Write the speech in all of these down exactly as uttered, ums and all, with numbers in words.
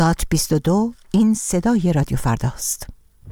دات بیست و دو این صدای رادیو فرداست.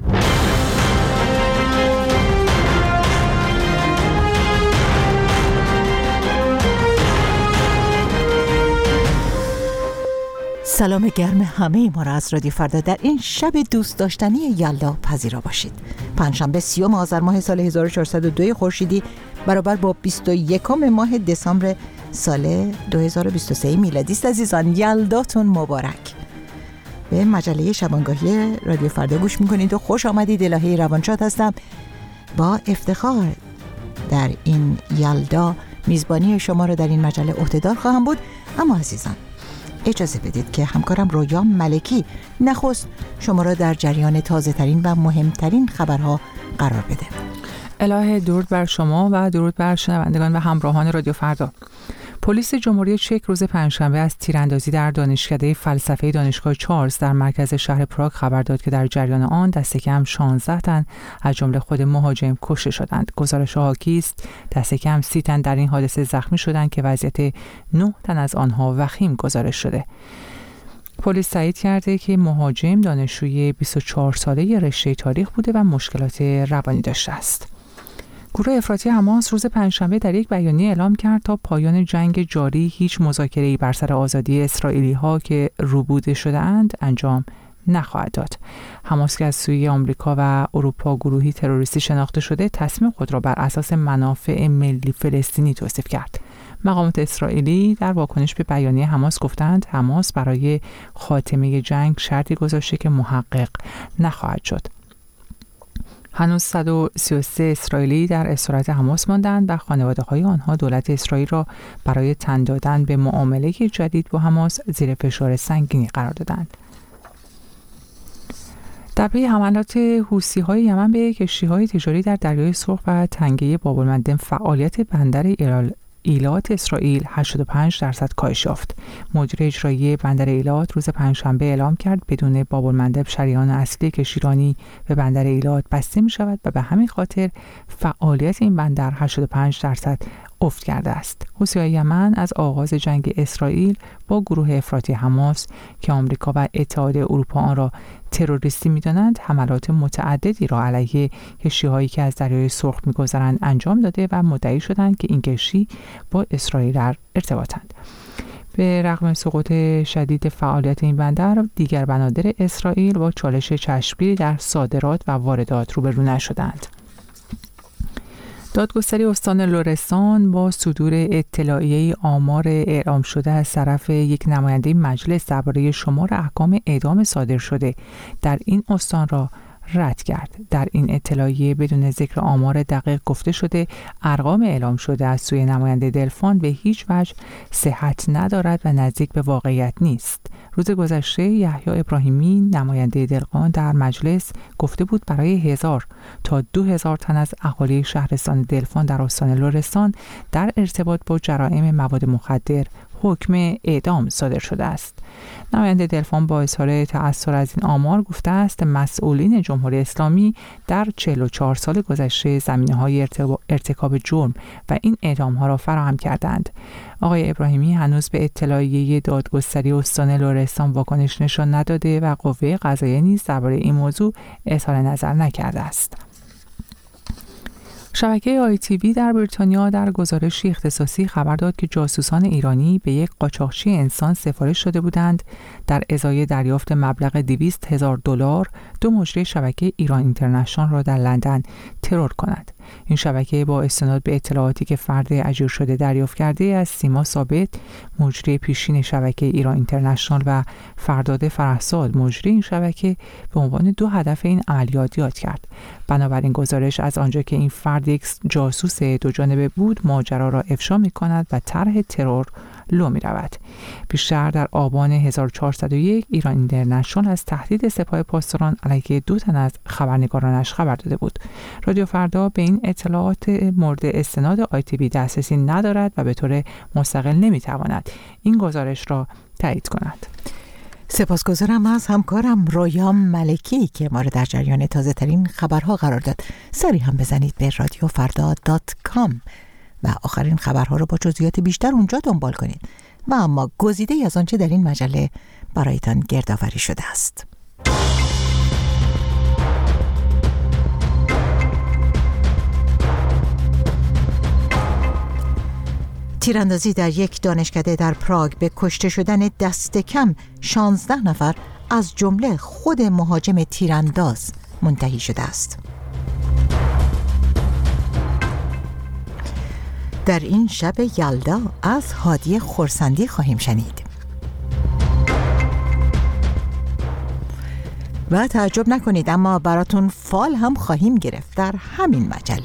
سلام گرم همه ما را از رادیو فردا در این شب دوست داشتنی یلدا پذیرا باشید. پنجشنبه سیوم آذر ماه سال هزار و چهارصد و دو خورشیدی برابر با بیست و یکم ماه دسامبر سال دو هزار و بیست و سه میلادی است. عزیزان، یلداتون مبارک. به مجله شبانگاهی رادیو فردا گوش میکنید و خوش آمدید. الهه روانشاد هستم. با افتخار در این یلدا میزبانی شما را در این مجله عهده‌دار خواهم بود. اما عزیزان، اجازه بدید که همکارم رویا ملکی نخست شما را در جریان تازه ترین و مهمترین خبرها قرار بده. الهه، درود بر شما و درود بر شنوندگان و همراهان رادیو فردا. پلیس جمهوری چک روز پنجشنبه از تیراندازی در دانشکده فلسفه دانشگاه چارلز در مرکز شهر پراگ خبر داد که در جریان آن دست کم شانزده تن از جمله خود مهاجم کشته شدند. گزارش حاکی است دست کم سی تن در این حادثه زخمی شدند که وضعیت نه تن از آنها وخیم گزارش شده. پلیس تایید کرده که مهاجم دانشجوی بیست و چهار ساله رشته تاریخ بوده و مشکلات روانی داشته است. گروه افراطی حماس روز پنجشنبه در یک بیانیه اعلام کرد تا پایان جنگ جاری هیچ مذاکره‌ای بر سر آزادی اسرائیلی‌ها که روبوده شده‌اند انجام نخواهد داد. حماس که از سوی آمریکا و اروپا گروهی تروریستی شناخته شده، تصمیم خود را بر اساس منافع ملی فلسطینی توصیف کرد. مقامات اسرائیلی در واکنش به بیانیه حماس گفتند حماس برای خاتمه جنگ شرطی گذاشته که محقق نخواهد شد. هنوز صد و سی و سه اسرائیلی در اسارت حماس ماندند و خانواده‌های آنها دولت اسرائیل را برای تن دادن به معامله جدید با حماس زیر فشار سنگینی قرار دادند. در پی حملات حوثی‌های یمن به کشتی‌های تجاری در دریای سرخ و تنگه باب‌المندب، فعالیت بندر ایلال ایلات اسرائیل هشتاد و پنج درصد کاهش یافت. مدیر اجرایی بندر ایلات روز پنجشنبه اعلام کرد بدون باب‌المندب شریان اصلی کشتیرانی به بندر ایلات بسته می شود و به همین خاطر فعالیت این بندر هشتاد و پنج درصد افت کرده است. حوثی‌های یمن از آغاز جنگ اسرائیل با گروه افراطی حماس که آمریکا و اتحادیه اروپا آن را تروریستی می‌دانند، حملات متعددی را علیه کشتی‌هایی که از دریای سرخ می‌گذرند انجام داده و مدعی شدند که این کشتی با اسرائیل در ارتباطند. به رغم سقوط شدید فعالیت این بندر، دیگر بنادر اسرائیل با چالش چشمگیری در صادرات و واردات روبرو نشدند. دادگستری استان لرستان با صدور اطلاعیه آمار اعلام شده از طرف یک نماینده مجلس درباره شمار احکام اعدام صادر شده در این استان را رد کرد. در این اطلاعیه بدون ذکر آمار دقیق گفته شده ارقام اعلام شده از سوی نماینده دلفان به هیچ وجه صحت ندارد و نزدیک به واقعیت نیست. روز گذشته یحیی ابراهیمی نماینده دلقان در مجلس گفته بود برای هزار تا دو هزار تن از اهالی شهرستان دلفان در استان لرستان در ارتباط با جرائم مواد مخدر حکم اعدام صادر شده است. نماینده دلفان با اظهار تأثر از این آمار گفته است مسئولین جمهوری اسلامی در چهل و چهار سال گذشته زمینه‌های ارتکاب جرم و این اعدام‌ها را فراهم کردند. آقای ابراهیمی هنوز به اطلاعیه دادگستری استان لرستان واکنش نشان نداده و قوه قضاییه نیز درباره این موضوع اظهار نظر نکرده است. شبکه آی تی وی در بریتانیا در گزارشی اختصاصی خبر داد که جاسوسان ایرانی به یک قاچاقچی انسان سفارش داده بودند در ازای دریافت مبلغ دویست هزار دلار دو مجری شبکه ایران اینترنشنال را در لندن ترور کند. این شبکه با استناد به اطلاعاتی که فرد اجیر شده دریافت کرده از سیما ثابت، مجری پیشین شبکه ایران اینترنشنال، و فرداد فرهزاد، مجری این شبکه، به عنوان دو هدف این عملیات یاد کرد. بنابراین گزارش از آنجا که این فرد یک جاسوس دو جانبه بود ماجرا را افشا می کند و طرح ترور لو می رود. بیشتر در آبان هزار و چهارصد و یک ایران اینترنشنال از تهدید سپاه پاسداران علیه دو تن از خبرنگارانش خبر داده بود. رادیو فردا به این اطلاعات مورد استناد آی تی وی دسترسی ندارد و به طور مستقل نمی تواند این گزارش را تایید کند. سپاسگزارم از همکارم رویا ملکی که ما را در جریان تازه ترین خبرها قرار داد. سری هم بزنید به رادیو فردا دات کام و آخرین خبرها رو با جزئیات بیشتر اونجا دنبال کنید. و اما گزیده از آنچه در این مجله برایتان گردآوری شده است. تیراندازی در یک دانشکده در پراگ به کشته شدن دست کم شانزده نفر از جمله خود مهاجم تیرانداز منتهی شده است. در این شب یلدا از هادی خرسندی خواهیم شنید. و تعجب نکنید اما براتون فال هم خواهیم گرفت در همین مجله.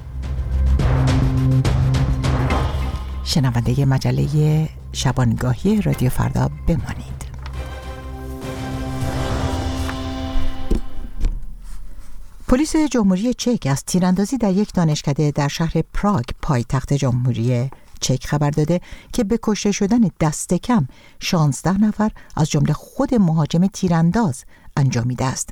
شنونده مجله شبانگاهی رادیو فردا بمانید. پلیس جمهوری چک از تیراندازی در یک دانشکده در شهر پراگ پایتخت جمهوری چک خبر داده که به کشته شدن دست کم شانزده نفر از جمله خود مهاجم تیرانداز انجامیده است.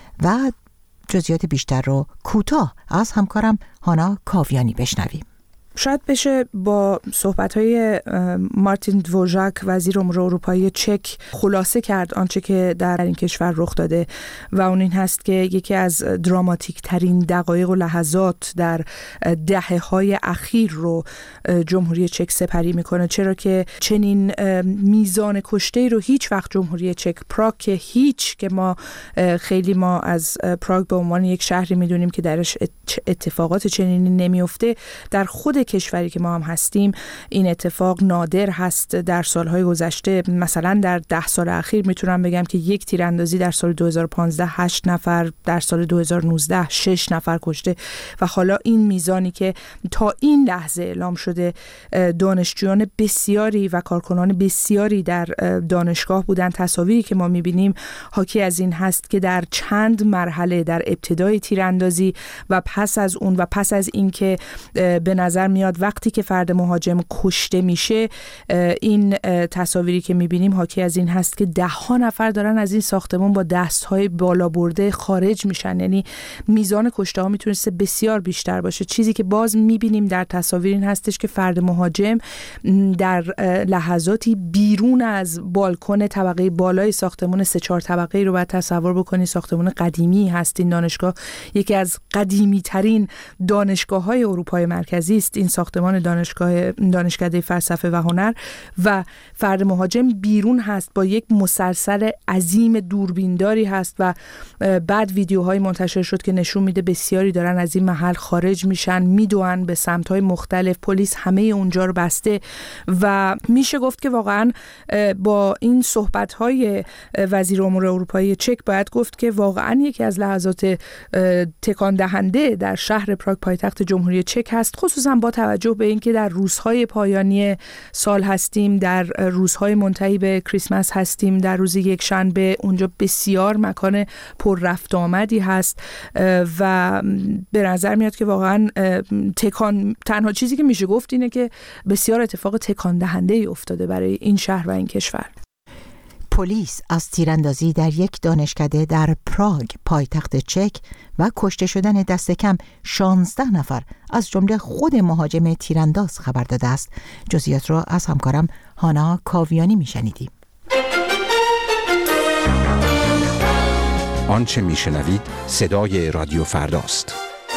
و جزئیات بیشتر رو کوتاه از همکارم هانا کاویانی بشنویم. شاید بشه با صحبت‌های مارتین دوژاک وزیر امور اروپایی چک خلاصه کرد آنچه که در این کشور رخ داده و اون این هست که یکی از دراماتیک ترین دقایق و لحظات در دهه‌های اخیر رو جمهوری چک سپری میکنه، چرا که چنین میزان کشته‌ای رو هیچ وقت جمهوری چک، پراگ که هیچ، که ما خیلی ما از پراگ به عنوان یک شهری میدونیم که درش اتفاقات چنینی نمیفته، در خود کشوری که ما هم هستیم این اتفاق نادر هست. در سالهای گذشته مثلا در ده سال اخیر میتونم بگم که یک تیراندازی در سال دو هزار و پانزده هشت نفر، در سال دو هزار و نوزده شش نفر کشته و حالا این میزانی که تا این لحظه اعلام شده دانشجویان بسیاری و کارکنان بسیاری در دانشگاه بودن. تصاویری که ما میبینیم حاکی از این هست که در چند مرحله در ابتدای تیراندازی و پس از اون و پس از این که به نظر میاد وقتی که فرد مهاجم کشته میشه، این تصاویری که میبینیم حاکی از این هست که ده ها نفر دارن از این ساختمان با دستهای بالا برده خارج میشن. یعنی میزان کشته ها میتونسته بسیار بیشتر باشه. چیزی که باز میبینیم در تصاویر این هستش که فرد مهاجم در لحظاتی بیرون از بالکن طبقه بالای ساختمان سه چهار طبقه‌ای رو باید تصور بکنی. ساختمان قدیمی هست. این دانشگاه یکی از قدیمی ترین دانشگاه‌های اروپای مرکزی است. این ساختمان دانشگاه دانشکده فلسفه و هنر و فرد مهاجم بیرون هست با یک مسلسل عظیم دوربینداری هست و بعد ویدیوهای منتشر شد که نشون میده بسیاری دارن از این محل خارج میشن، میدوئن به سمت‌های مختلف. پلیس همه اونجا رو بسته و میشه گفت که واقعا با این صحبت‌های وزیر امور اروپایی چک باید گفت که واقعا یکی از لحظات تکان دهنده در شهر پراگ پایتخت جمهوری چک هست، خصوصا با توجه به اینکه در روزهای پایانی سال هستیم، در روزهای منتهی به کریسمس هستیم، در روز یک شنبه اونجا بسیار مکان پر رفت آمدی هست و به نظر میاد که واقعا تکان تنها چیزی که میشه گفت اینه که بسیار اتفاق تکان دهنده ای افتاده برای این شهر و این کشور. پلیس از تیراندازی در یک دانشکده در پراگ پایتخت چک و کشته شدن دست کم شانزده نفر از جمله خود مهاجم تیرانداز خبر داده است. جزئیات را از همکارم هانا کاویانی میشنیدیم. آنچه میشنوید صدای رادیو فرداست.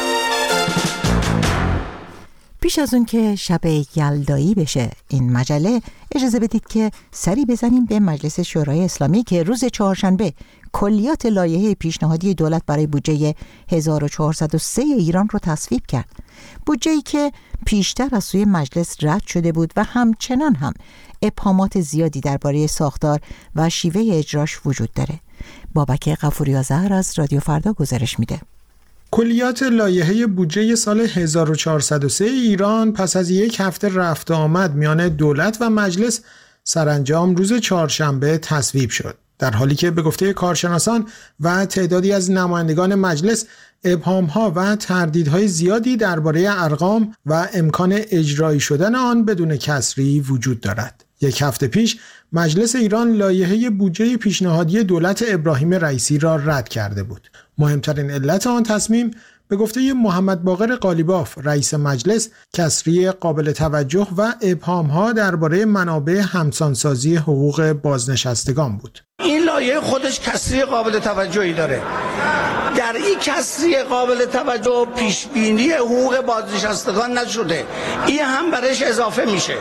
پیش از اون که شب یلدایی بشه این مجله، اجازه بدید که سری بزنیم به مجلس شورای اسلامی که روز چهارشنبه کلیات لایحه پیشنهادی دولت برای بودجه هزار و چهارصد و سه ایران رو تصویب کرد. بودجه‌ای که پیشتر از سوی مجلس رد شده بود و همچنان هم ابهامات زیادی درباره ساختار و شیوه اجراش وجود داره. بابک غفوری آذر از رادیو فردا گزارش میده. کلیات لایحه بودجه سال هزار و چهارصد و سه ایران پس از یک هفته رفت و آمد میان دولت و مجلس سرانجام روز چهارشنبه تصویب شد، در حالی که به گفته کارشناسان و تعدادی از نمایندگان مجلس ابهام‌ها و تردیدهای زیادی درباره ارقام و امکان اجرایی شدن آن بدون کسری وجود دارد. یک هفته پیش مجلس ایران لایحه بودجه پیشنهادی دولت ابراهیم رئیسی را رد کرده بود. مهمترین علت آن تصمیم به گفته محمد باقر قالیباف رئیس مجلس، کسری قابل توجه و ابهام‌ها درباره منابع همسانسازی حقوق بازنشستگان بود. این لایحه خودش کسری قابل توجهی داره. در این کسری قابل توجه پیش بینی حقوق بازنشستگان نشده، این هم برش اضافه میشه.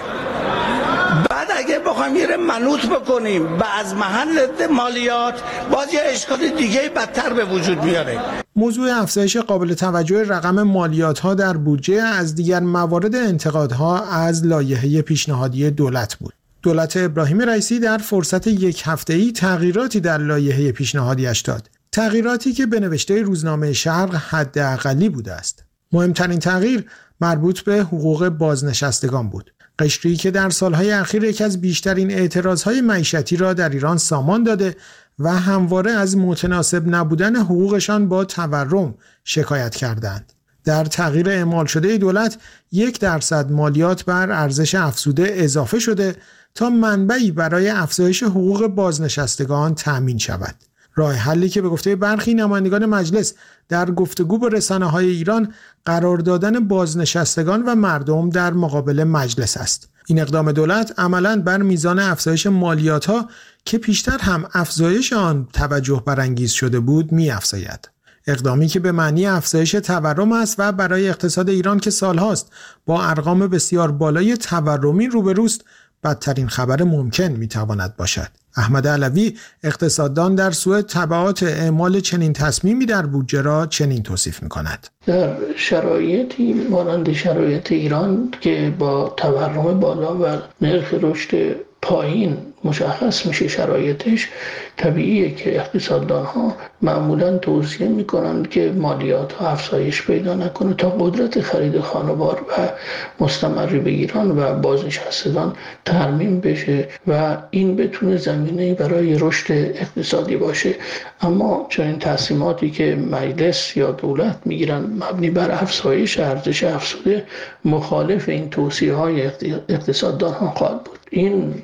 بعد اگه بخوایم یه منوط بکنیم به از محل مالیات، باز یه اشکال دیگه بدتر به وجود میاره. موضوع افزایش قابل توجه رقم مالیات‌ها در بودجه از دیگر موارد انتقادها از لایحه پیشنهادی دولت بود. دولت ابراهیم رئیسی در فرصت یک هفته‌ای تغییراتی در لایحه پیشنهادیش داد. تغییراتی که به نوشته روزنامه شرق حداقلی بوده است. مهمترین تغییر مربوط به حقوق بازنشستگان بود. قشری که در سالهای اخیر یکی از بیشترین اعتراضهای معیشتی را در ایران سامان داده و همواره از متناسب نبودن حقوقشان با تورم شکایت کردند. در تغییر اعمال شده دولت یک درصد مالیات بر ارزش افزوده اضافه شده تا منبعی برای افزایش حقوق بازنشستگان تأمین شود. راه حلی که به گفته برخی نمایندگان مجلس در گفتگو با رسانه‌های ایران قرار دادن بازنشستگان و مردم در مقابل مجلس است. این اقدام دولت عملاً بر میزان افزایش مالیات‌ها که پیشتر هم افزایش آن توجه برانگیز شده بود می‌افزاید. اقدامی که به معنی افزایش تورم است و برای اقتصاد ایران که سالهاست با ارقام بسیار بالای تورمی روبروست بدترین خبر ممکن می‌تواند باشد. احمد علوی اقتصاددان در سوئد تبعات اعمال چنین تصمیمی در بودجه را چنین توصیف می‌کند. در شرایطی مانند شرایط ایران که با تورم بالا و نرخ رشد پایین مشخص میشه شرایطش، طبیعیه که اقتصاددان‌ها معمولاً توصیه میکنند که مالیات ها افزایش پیدا نکنه تا قدرت خرید خانوار و مستمری بگیران و بازنشستگان ترمیم بشه و این بتونه زمینه‌ای برای رشد اقتصادی باشه. اما چنین تصمیماتی که مجلس یا دولت میگیرن مبنی بر افزایش ارزش افزوده مخالف این توصیه‌های اقتصاددان‌ها خواهد بود. این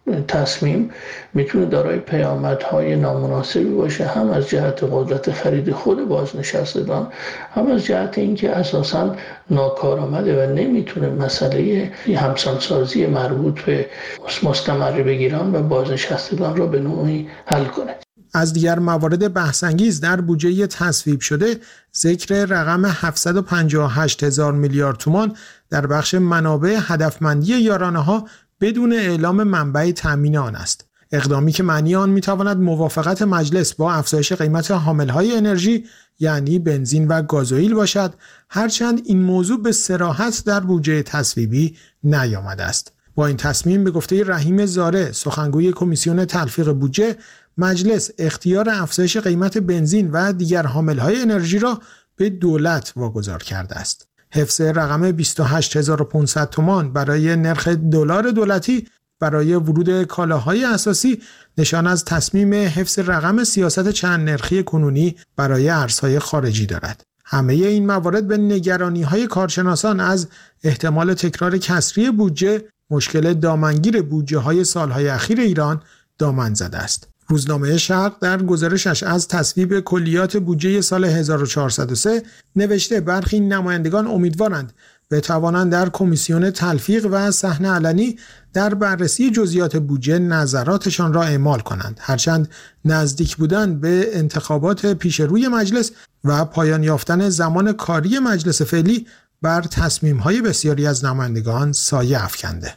تصمیم میتونه دارای پیامدهای نامناسبی باشه، هم از جهت قدرت خرید خود بازنشستگان، هم از جهت اینکه اساساً ناکارآمده و نمیتونه مسئله همسانسازی مربوط به مستمر بگیران و بازنشستگان را به نوعی حل کنه. از دیگر موارد بحث‌انگیز در بودجه تصویب شده ذکر رقم هفتصد و پنجاه و هشت هزار میلیارد تومان در بخش منابع هدفمندی یارانه‌ها بدون اعلام منبع تامین آن است. اقدامی که معنی آن میتواند موافقت مجلس با افزایش قیمت حاملهای انرژی یعنی بنزین و گازوئیل باشد، هرچند این موضوع به صراحت در بودجه تصویبی نیامده است. با این تصمیم به گفته رحیم زاره سخنگوی کمیسیون تلفیق بودجه، مجلس اختیار افزایش قیمت بنزین و دیگر حاملهای انرژی را به دولت واگذار کرده است. حفظ رقم بیست و هشت هزار و پانصد تومان برای نرخ دلار دولتی برای ورود کالاهای اساسی نشان از تصمیم حفظ رقم سیاست چند نرخی کنونی برای ارزهای خارجی دارد. همه این موارد به نگرانی‌های کارشناسان از احتمال تکرار کسری بودجه، مشکل دامنگیر بودجه‌های سالهای اخیر ایران دامن زده است. روزنامه شرق در گزارشش از تصویب کلیات بودجه سال هزار و چهارصد و سه نوشته برخی نمایندگان امیدوارند بتوانند در کمیسیون تلفیق و صحن علنی در بررسی جزئیات بودجه نظراتشان را اعمال کنند، هرچند نزدیک بودن به انتخابات پیش روی مجلس و پایان یافتن زمان کاری مجلس فعلی بر تصمیم‌های بسیاری از نمایندگان سایه افکنده.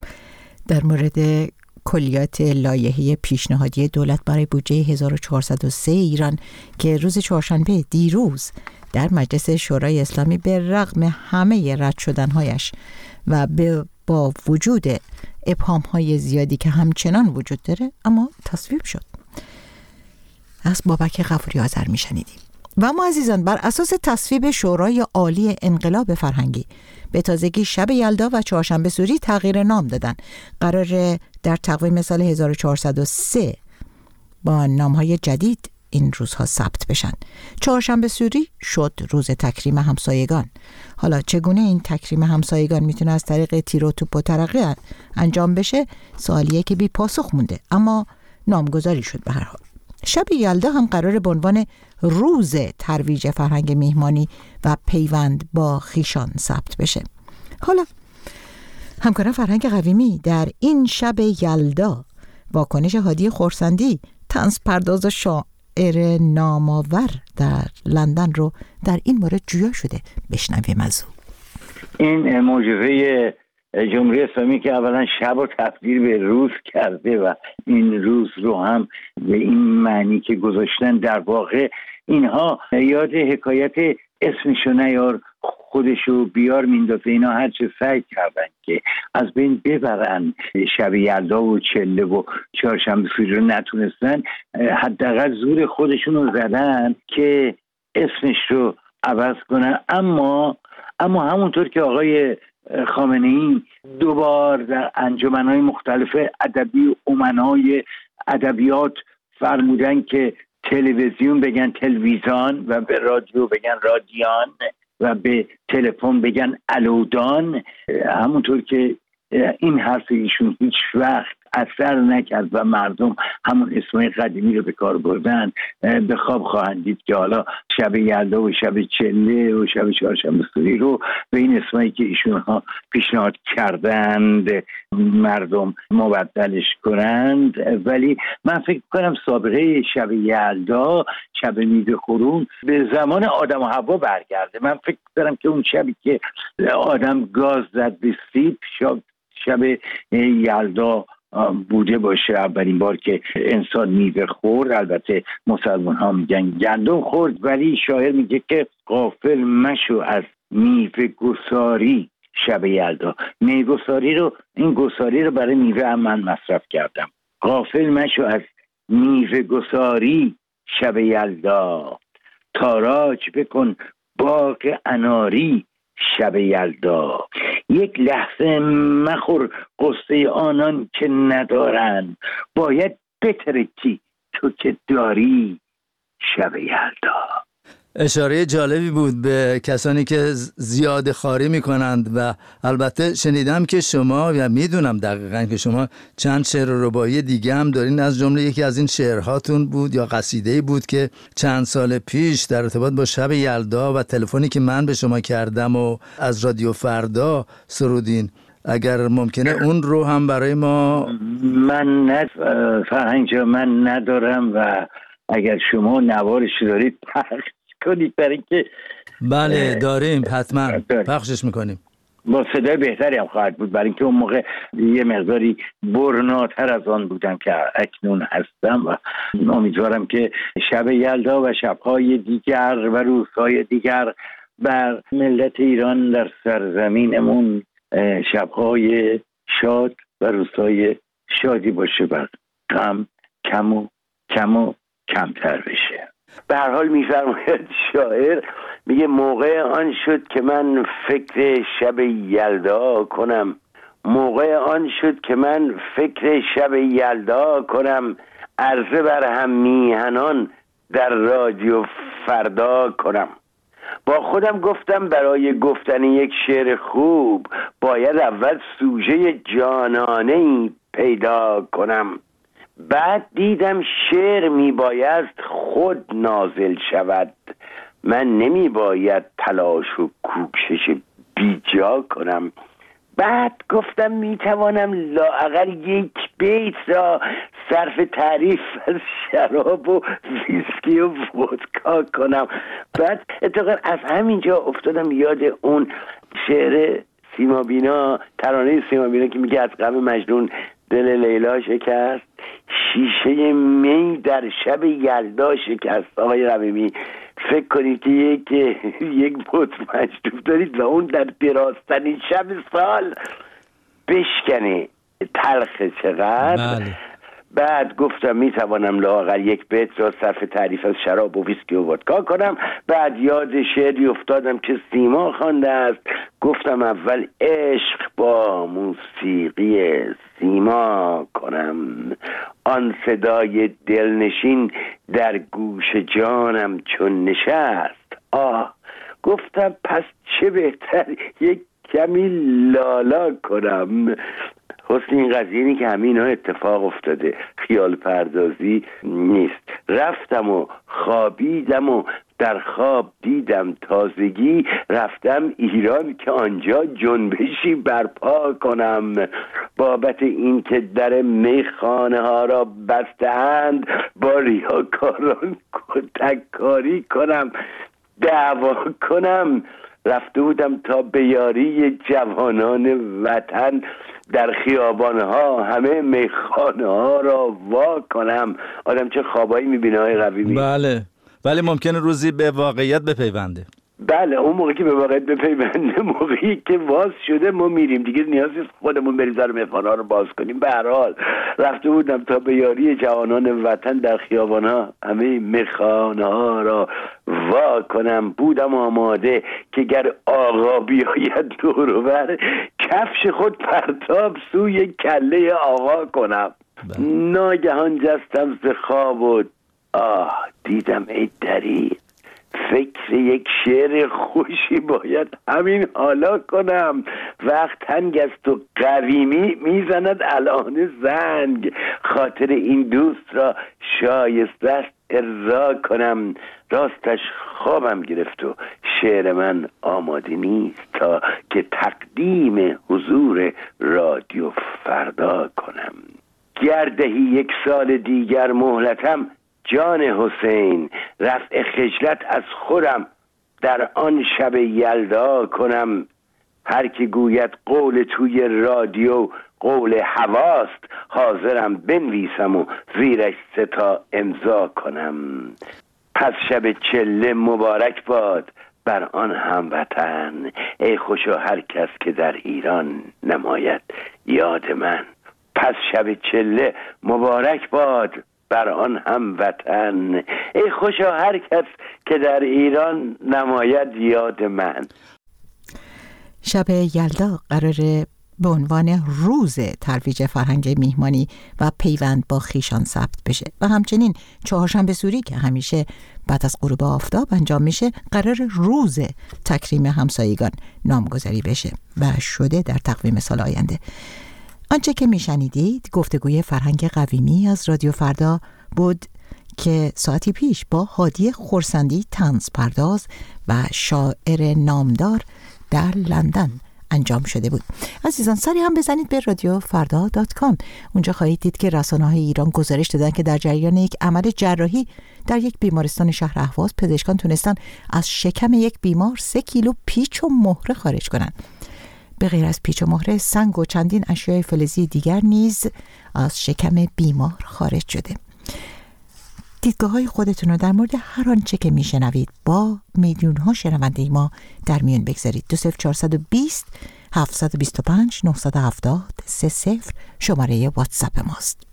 در مورد کلیات لایحه پیشنهادی دولت برای بودجه هزار و چهارصد و سه ایران که روز چهارشنبه دیروز در مجلس شورای اسلامی به رغم همه رد شدنهایش و با وجود ابهام‌های زیادی که همچنان وجود داره اما تصویب شد. از بابک غفوری آذر میشنیدیم. و اما عزیزان، بر اساس تصویب شورای عالی انقلاب فرهنگی به تازگی شب یلدا و چهارشنبه سوری تغییر نام دادن. قرار در تقویم سال هزار و چهارصد و سه با نامهای جدید این روزها ثبت بشن. چهارشنبه سوری شد روز تکریم همسایگان. حالا چگونه این تکریم همسایگان میتونه از طریق تیر و توپ و ترقه انجام بشه، سوالیه که بی پاسخ مونده، اما نامگذاری شد به هر حال. شب یلدا هم قرار به عنوان روز ترویج فرهنگ میهمانی و پیوند با خیشان ثبت بشه. حالا همکاران فرهنگ قویمی در این شب یلدا واکنش هادی خورسندی، طنز پرداز و شاعر نامآور در لندن رو در این مورد جویا شده. بشنویم از او. این معجزه جمهوری اسلامی که اولا شب و تبدیل به روز کرده و این روز رو هم به این معنی که گذاشتن، در واقع اینها یاد حکایت اسمشو نیار خودشو بیار میندازه. اینا هرچه سعی کردن که از بین ببرن شب یلدا و چله و چهارشنبه سوری رو، نتونستن. حداقل زور خودشون رو زدن که اسمش رو عوض کنن. اما اما همونطور که آقای خامنه‌ای دوبار در انجمن‌های مختلف ادبی و امنای ادبیات فرمودن که تلویزیون بگن تلویزیون و به رادیو بگن رادیان و به تلفن بگن الودان، همونطور که این حرف ایشون هیچ وقت اثر نکرد و مردم همون اسمای قدیمی رو به کار بردن، به خواب خواهند دید که حالا شب یلدا و شب چله و شب چهارشنبه سوری رو به این اسمایی که ایشون ها پیشنهاد کردند مردم مبدلش کنند. ولی من فکر کنم سابقه شب یلدا، شب میوه خورون، به زمان آدم و حوا برگرده. من فکر کنم که اون شبی که آدم گاز زد به سیب شب, شب یلدا بوده باشه. اولین بار که انسان میوه خورد. البته مسلمان ها میگن گندم خورد، ولی شاعر میگه که غافل مشو از میوه گساری شب یلدا. میوه گساری رو، این گساری رو برای میوه هم من مصرف کردم. غافل مشو از میوه گساری شب یلدا، تاراج بکن باغ اناری شب یلدا. یک لحظه مخور قصه آنان که ندارن، باید بترکی تو که داری شب یلدا. اشاره جالبی بود به کسانی که زیاده خواری میکنند و البته شنیدم که شما و میدونم دقیقاً که شما چند شعر رباعی دیگه هم دارین. از جمله یکی از این شعرهاتون بود یا قصیده‌ای بود که چند سال پیش در ارتباط با شب یلدا و تلفنی که من به شما کردم و از رادیو فردا سرودین. اگر ممکنه اون رو هم برای ما. من نه فرهنگ جا من ندارم و اگر شما نوارش دارید پخش کنید برای اینکه. بله داریم، حتما پخشش میکنیم. با صدای بهتری هم خواهد بود، برای اینکه اون موقع یه مقداری برناتر از آن بودم که اکنون هستم و امیدوارم که شب یلدا و شبهای دیگر و روزهای دیگر بر ملت ایران در سرزمینمون شبهای شاد و روزهای شادی باشه و غم کم و کم و کمتر بشه. به هر حال میفرماید شاعر، میگه موقع آن شد که من فکر شب یلدا کنم، موقع آن شد که من فکر شب یلدا کنم، عرضه بر هم میهنان در رادیو فردا کنم. با خودم گفتم برای گفتن یک شعر خوب باید اول سوژه جانانه‌ای پیدا کنم. بعد دیدم شعر میبایست خود نازل شود، من نمیباید تلاش و کوشش بیجا کنم. بعد گفتم میتوانم لااقل یک بیت را صرف تعریف از شراب و ویسکی و ودکا کنم. بعد اتفاقا از همینجا افتادم یاد اون شعر سیمابینا، ترانه سیمابینا که میگه از غم مجنون دل لیلا شکست، شیشه می در شب یلدا شکست. آقای قویمی فکر کنید که یک یک بوت مجدوب دارید و اون در درازترین شب سال بشکنه. تلخ چقدر. بله. بعد گفتم میتوانم لااقل یک بیت را صرف تعریف از شراب و ویسکی و ودکا کنم. بعد یاد شعری افتادم که سیما خوانده است. گفتم اول عشق با موسیقی سیما کنم، آن صدای دلنشین در گوش جانم چون نشست. آه گفتم پس چه بهتر یک کمی لالا کنم. حسن این قضیه اینی که همه اینا اتفاق افتاده، خیال پردازی نیست. رفتم و خوابیدم و در خواب دیدم تازگی، رفتم ایران که آنجا جنبشی برپا کنم. بابت این که در میخانه ها را بستند، با ریاکاران کتککاری کنم، دعوا کنم. رفته بودم تا به یاری جوانان وطن، در خیابان ها همه میخانه ها را وا کنم. آدم چه خوابایی میبینه های قوی می بله، ولی ممکنه روزی به واقعیت بپیونده. بله، اون موقعی که به واقعیت بپیونده، موقعی که باز شده ما میریم دیگه، نیازی نیست خودمون بریم در میخانه ها رو باز کنیم. به هر حال رفته بودم تا به یاری جوانان وطن، در خیابان ها همه میخانه ها را وا کنم. بودم آماده که گر آقا بیاید دور و بر، کفش خود پرتاب سوی کله آقا کنم. ناگهان جستم ز خواب و آه دیدم ای دری، فکر یک شعر خوشی باید همین حالا کنم. وقت تنگ است و قویمی میزند الان زنگ، خاطر این دوست را شایسته است ارضا کنم. راستش خوابم گرفت و شعر من آماده نیست تا که تقدیم حضور رادیو فردا کنم. گردهی یک سال دیگر مهلتم جان حسین، رفع خجلت از خودم در آن شب یلدا کنم. هر که گوید قول توی رادیو قول هواست، حاضرم بنویسم و زیرش سه تا امضا کنم. پس شب چله مبارک باد بر آن هموطن، ای خوشا هر کس که در ایران نماید یاد من. پس شب چله مبارک باد بر آن هموطن، ای خوشا هر کس که در ایران نماید یاد من. شب یلدا قراره به عنوان روز ترویج فرهنگ میهمانی و پیوند با خیشان ثبت بشه و همچنین چهارشنبه سوری که همیشه بعد از غروب آفتاب انجام میشه، قرار روز تکریم همسایگان نامگذاری بشه و شده در تقویم سال آینده. آنچه که میشنیدید گفتگوی فرهنگ قویمی از رادیو فردا بود که ساعتی پیش با هادی خورسندی طنز پرداز و شاعر نامدار در لندن انجام شده بود. عزیزان سری هم بزنید به رادیو فردا دات کام. اونجا خواهید دید که رسانه‌های ایران گزارش دادن که در جریان یک عمل جراحی در یک بیمارستان شهر اهواز، پزشکان تونستن از شکم یک بیمار سه کیلو پیچ و مهره خارج کنن. به غیر از پیچ و مهره، سنگ و چندین اشیاء فلزی دیگر نیز از شکم بیمار خارج شده. دیدگاه های خودتون رو در مورد هر آنچه که میشنوید با میلیون ها شنونده ما در میون بگذارید. دو صفر چهارصد و بیست هفتصد و بیست و پنج نهصد و هفتاد سه صفر شماره واتساپ ماست.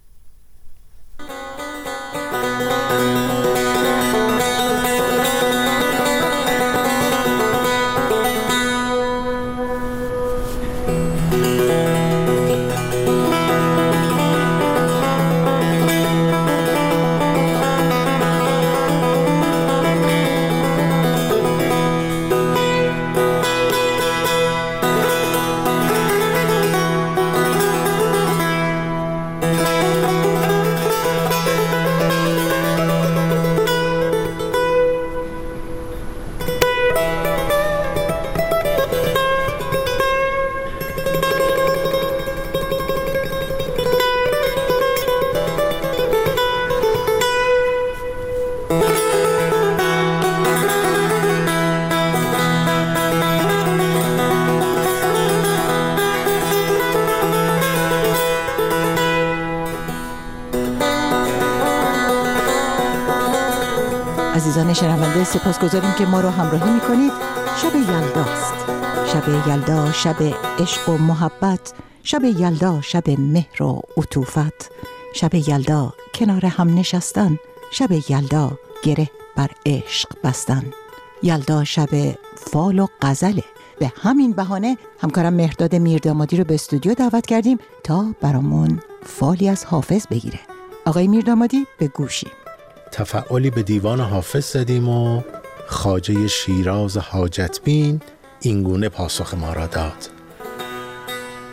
عزیزان شنونده سپاسگزاریم که ما رو همراهی میکنید. شب یلداست، شب یلدا، شب عشق و محبت، شب یلدا، شب مهر و عطوفت، شب یلدا کنار هم نشستن، شب یلدا گره بر عشق بستن. یلدا شب فال و غزله. به همین بهانه همکارم مهرداد میردامادی رو به استودیو دعوت کردیم تا برامون فالی از حافظ بگیره. آقای میردامادی به گوشی. تفعالی به دیوان حافظ زدیم و خواجه شیراز حاجت بین اینگونه پاسخ ما را داد: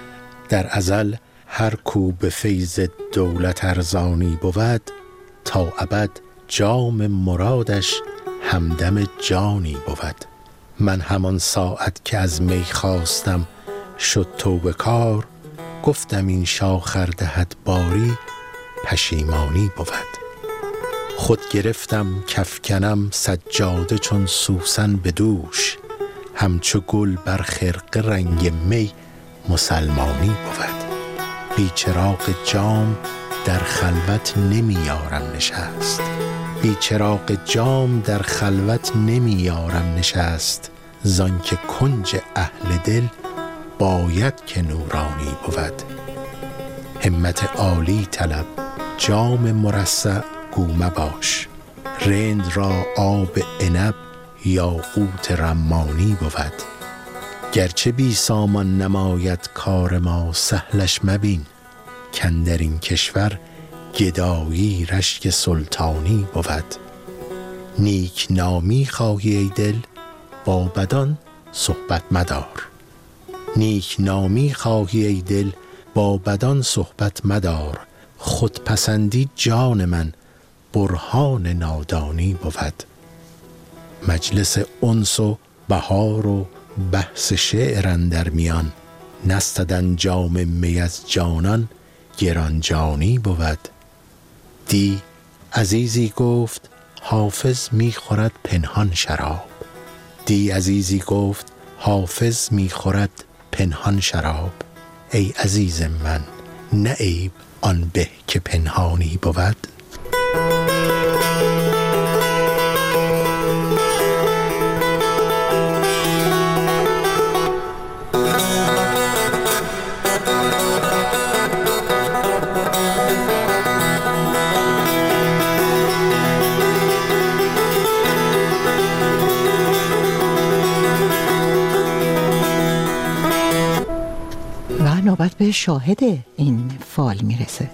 در ازل هر کو به فیض دولت ارزانی بود، تا ابد جام مرادش همدم جانی بود. من همان ساعت که از می خواستم شد توبه کار، گفتم این شاخر دهد باری پشیمانی بود. خود گرفتم کفکنم سجاده چون سوسن به دوش، همچو گل بر خرقه رنگ می مسلمانی بود. بی چراغ جام در خلوت نمیارم نشست، بی چراغ جام در خلوت نمیارم نشست، زان که کنج اهل دل باید که نورانی بود. همت عالی طلب جام مرصع گو مباش، رند را آب عنب یاقوت رمانی بود. گرچه بی سامان نماید کار ما سهلش مبین، کاندر این کشور گدایی رشک سلطانی بود. نیک نامی خواهی ای دل با بدان صحبت مدار، نیک نامی خواهی ای دل با بدان صحبت مدار. خودپسندی جان من برهان نادانی بود. مجلس انس و بهار و بحث شعر اندر میان، نستدن جام می از جانان گران جانی بود. دی عزیزی گفت حافظ میخورد پنهان شراب، دی عزیزی گفت حافظ میخورد پنهان شراب. ای عزیز من نه عیب آن به که پنهانی بود. نوبت به شاهد این فال میرسه.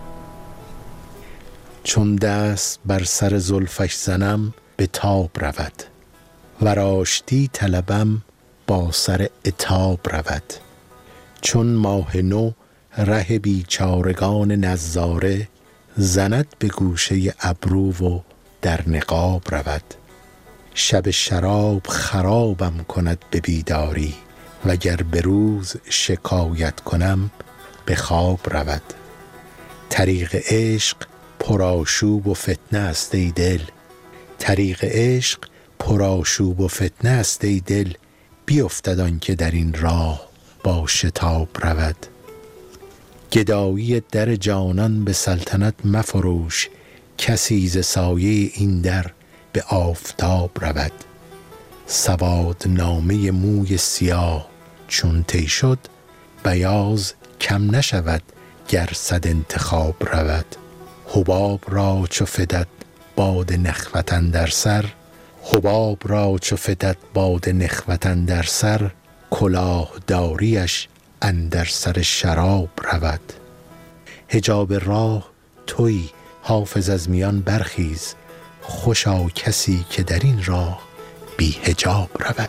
چون دست بر سر زلفش زنم به تاب رود، و راشتی طلبم با سر عتاب رود. چون ماه نو ره بیچارگان نظاره، زند به گوشه ابرو و در نقاب رود. شب شراب خرابم کند به بیداری، وگر به روز شکایت کنم به خواب رود. طریق عشق پرآشوب و فتنه است ای دل، طریق عشق پرآشوب و فتنه است ای دل. بیفتد آن که در این راه با شتاب رود. گدایی در جانان به سلطنت مفروش، کسی ز سایه این در به آفتاب رود. سواد نامه موی سیاه چون طی شد، بیاض کم نشود گر صد انتخاب رود. حباب را چو فدت باد نخوت اندر سر، حباب را چو فدت باد نخوت اندر سر. کلاه داریش اندر سر شراب رود. حجاب راه تویی حافظ از میان برخیز، خوشا کسی که در این راه بی حجاب رود.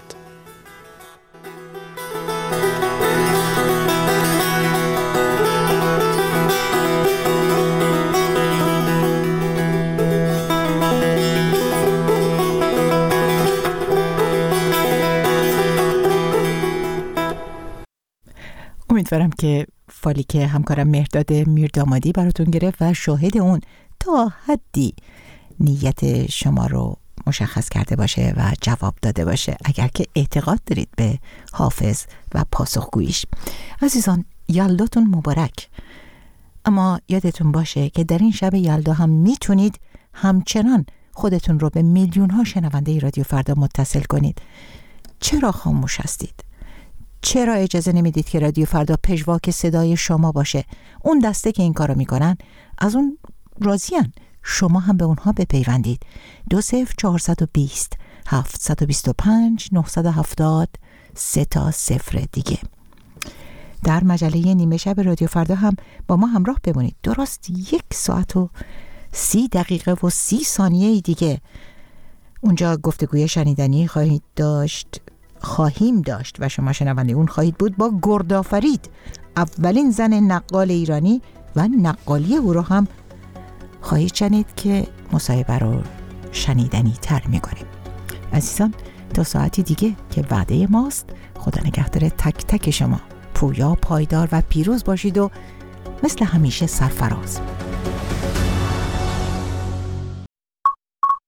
امیدوارم که فالی که همکارم مهرداد میردامادی براتون گرفت و شاهد اون تا حدی نیت شما رو مشخص کرده باشه و جواب داده باشه، اگر که اعتقاد دارید به حافظ و پاسخگوییش. عزیزان، یلداتون مبارک. اما یادتون باشه که در این شب یلدا هم میتونید همچنان خودتون رو به میلیون ها شنونده رادیو فردا متصل کنید. چرا خاموش هستید؟ چرا اجازه نمیدید که رادیو فردا پژواک صدای شما باشه؟ اون دسته که این کارو میکنن از اون راضین. شما هم به اونها بپیوندید. دو صفر چهارصد و بیست هفتصد و بیست و پنج نهصد و هفتاد سه تا صفر دیگه. در مجله نیمه شب رادیو فردا هم با ما همراه بمونید. درست یک ساعت و سی دقیقه و سی ثانیه دیگه اونجا گفتگوی شنیدنی خواهید داشت خواهیم داشت و شما شنونده اون خواهید بود با گردآفرید اولین زن نقال ایرانی و نقالی او رو هم خواهید شنید که مصاحبه رو شنیدنی تر می‌کنیم. عزیزان تا ساعتی دیگه که وعده ماست، خدا نگهدار تک تک شما. پویا، پایدار و پیروز باشید و مثل همیشه سرفراز.